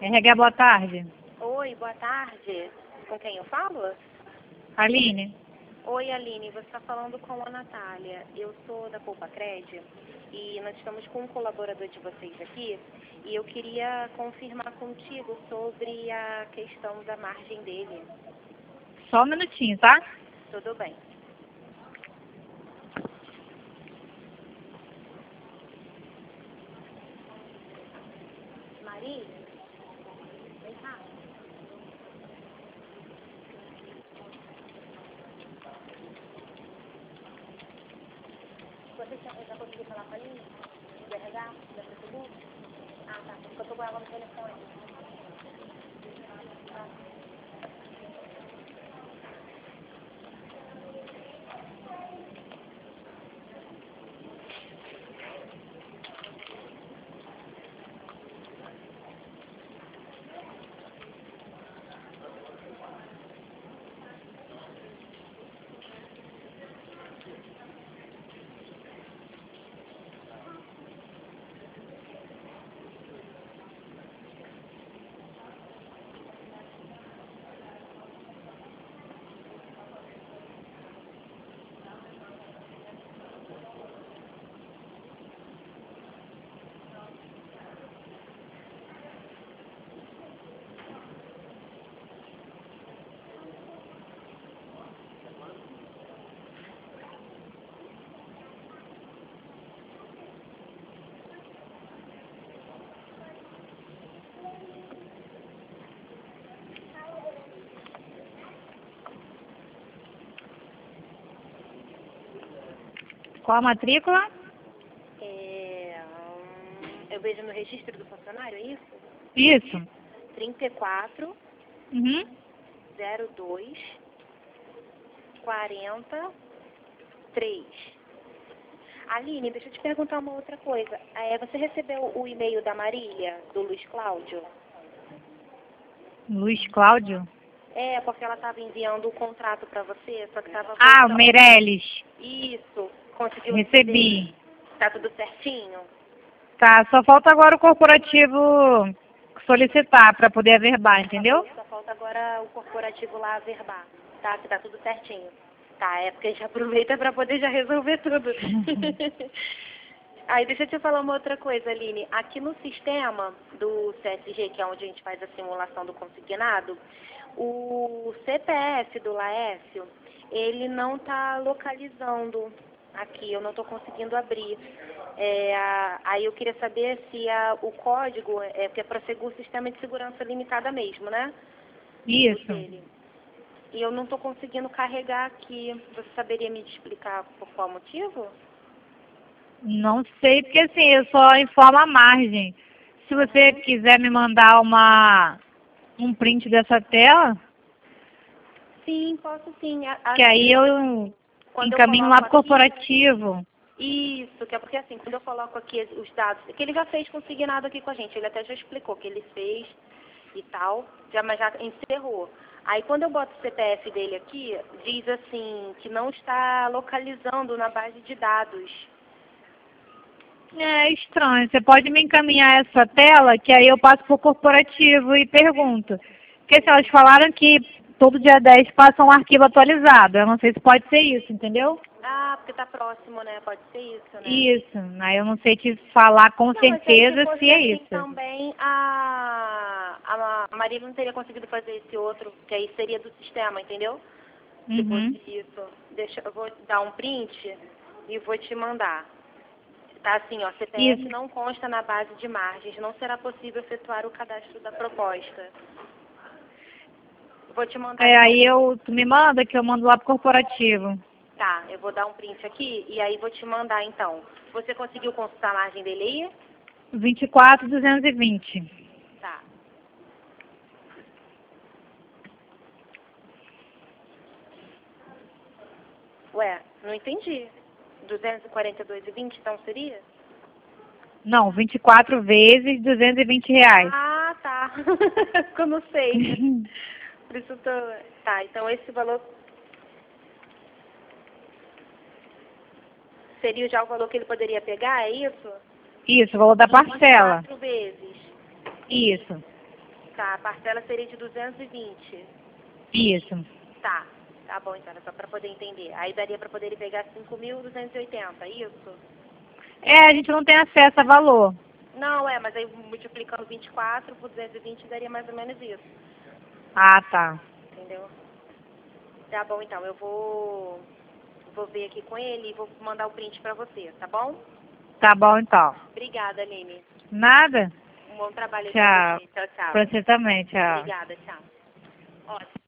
RH, boa tarde. Oi, boa tarde. Com quem eu falo? Aline? Oi, Aline, você está falando com a Natália. Eu sou da Poupa Cred e nós estamos com um colaborador de vocês aqui e eu queria confirmar contigo sobre a questão da margem dele. Só um minutinho, tá? Tudo bem. Maria? Vem cá. Você já conseguiu falar com a Aline? Do RH? Da Facebook? Ah, tá. Porque eu tô com ela no telefone. Qual a matrícula? Eu vejo no registro do funcionário, é isso? Isso. 34 Uhum. 02 43. Aline, deixa eu te perguntar uma outra coisa. Você recebeu o e-mail da Marília, do Luiz Cláudio? Luiz Cláudio? É, porque ela estava enviando o contrato para você, só que estava Ah, o voltando. Meirelles. Isso, conseguiu Recebi. receber? Tá tudo certinho? Tá, só falta agora o corporativo solicitar para poder averbar, entendeu? Só falta agora o corporativo lá averbar, tá? Que tá tudo certinho. Tá, é porque a gente aproveita para poder já resolver tudo. Aí deixa eu te falar uma outra coisa, Aline. Aqui no sistema do CSG, que é onde a gente faz a simulação do consignado, o CPF do Laércio, ele não está localizando aqui, eu não estou conseguindo abrir. Aí eu queria saber se o código porque é para Sistema de Segurança Limitada mesmo, né? Isso. Dele. E eu não estou conseguindo carregar aqui. Você saberia me explicar por qual motivo? Não sei, porque assim, eu só informo a margem. Se você quiser me mandar um print dessa tela, Sim, posso sim. que aí eu Quando eu encaminho lá coloco pro corporativo. Isso, que é porque assim, quando eu coloco aqui os dados, que ele já fez consignado aqui com a gente, ele até já explicou que ele fez e tal, mas já encerrou. Aí quando eu boto o CPF dele aqui, diz assim, que não está localizando na base de dados. É estranho. Você pode me encaminhar essa tela, que aí eu passo pro corporativo e pergunto. Porque se elas falaram que todo dia 10 passa um arquivo atualizado. Eu não sei se pode ser isso, entendeu? Ah, porque tá próximo, né? Pode ser isso, né? Isso. Aí eu não sei te falar com Não, mas aí certeza se fosse se é assim isso. também, a Maria não teria conseguido fazer esse outro, que aí seria do sistema, entendeu? Se Uhum. fosse isso. Eu vou dar um print e vou te mandar. Tá assim, ó, CPF Isso. não consta na base de margens, não será possível efetuar o cadastro da proposta. Vou te mandar. Aí tu me manda que eu mando lá pro corporativo. Tá, eu vou dar um print aqui e aí vou te mandar então. Você conseguiu consultar a margem dele aí? 24.220. Tá. Ué, não entendi. 242,20 então seria? Não, 24 vezes R$ 220. Ah, tá. Eu não sei. Por isso tô... Tá, então esse valor seria já o valor que ele poderia pegar, é isso? Isso, o valor da parcela. 4 vezes. Isso. Tá, a parcela seria de 220. Isso. Tá, tá bom então, é só para poder entender. Aí daria para poder pegar 5.280, isso? É, a gente não tem acesso a valor. Não, mas aí multiplicando 24 por 220 daria mais ou menos isso. Ah, tá. Entendeu? Tá bom então, eu vou ver aqui com ele e vou mandar o print para você, tá bom? Tá bom, então. Obrigada, Aline. Nada? Um bom trabalho aí pra Tchau. você. Tchau, tchau. Pra você também, tchau. Obrigada, tchau. Ótimo.